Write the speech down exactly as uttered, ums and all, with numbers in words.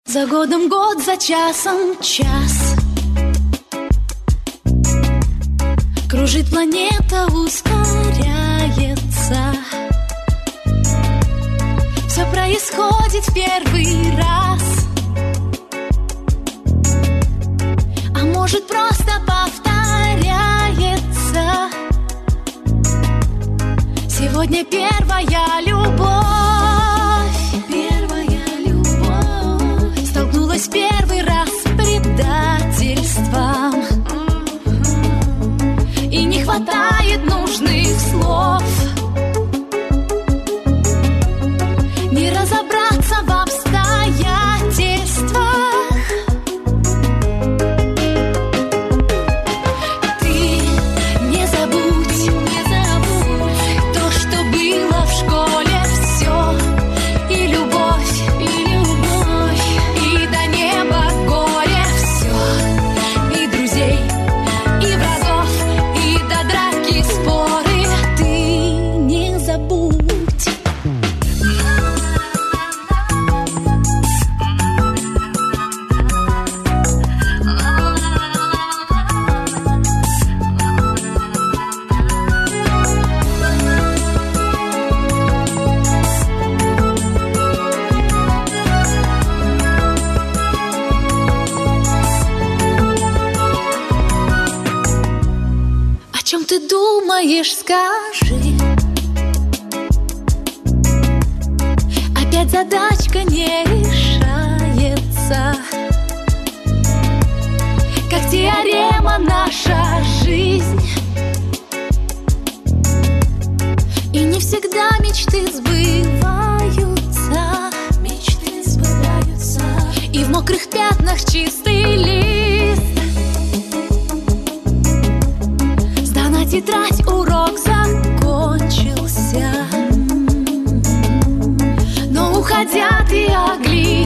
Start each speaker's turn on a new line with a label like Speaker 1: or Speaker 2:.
Speaker 1: За годом год, за часом час. Кружит планета, ускоряется. Все происходит в первый раз. А может, просто повторяется. Сегодня первая любовь. Первая любовь столкнулась первый раз с предательством. И не хватает нужных слов. Не разобраться в обстоятельствах. Ты не забудь, не забудь то, что было в школе, все. И любовь, и любовь, и до неба горе все. И друзей, и врагов, и до драки споры. Ты не забудь. О чем ты думаешь, скажи? Опять задачка не решается. Как теорема наша жизнь. И не всегда мечты сбываются. Мечты сбываются. И в мокрых пятнах чистый лист. Сдана тетрадь, урок закончился. Но уходя ты оглядишься.